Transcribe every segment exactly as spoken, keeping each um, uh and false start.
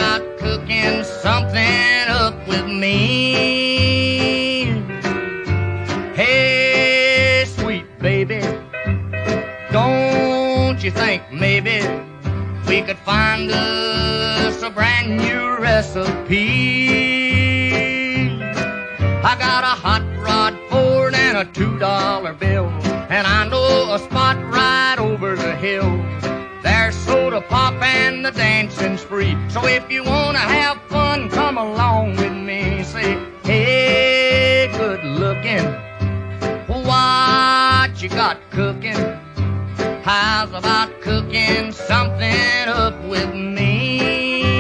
about cooking something up with me? Hey, sweet baby, don't you think maybe we could find us a brand new recipe? I got a hot rod Ford and a two dollar bill, and I know a spot right over the hill. There's soda pop and the dancing's free. So if you wanna have fun, come along with me. Say, hey, good looking, what you got cooking? How's about cooking something up with me?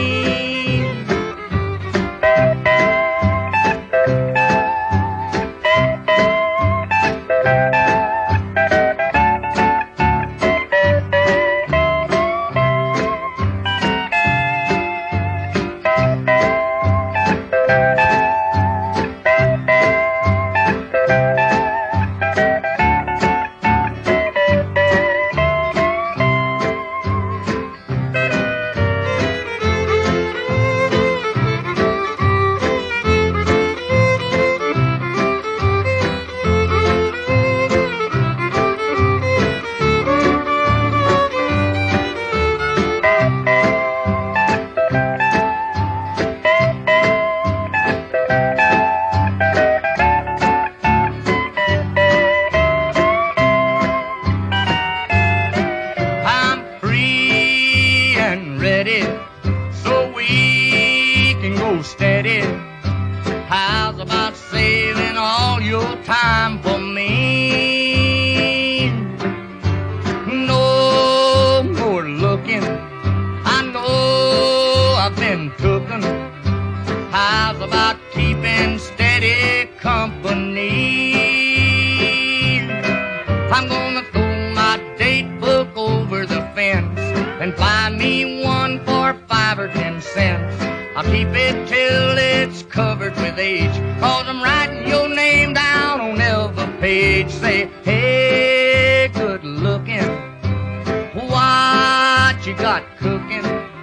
So we can go steady. How's about saving all your time for me? No more looking, I know I've been cooking. How's about keeping steady company? I'm gonna throw my date book over the fence and buy me one for five or ten cents. I'll keep it till it's covered with age, cause I'm writing your name down on every page. Say, hey, good looking, what you got cooking?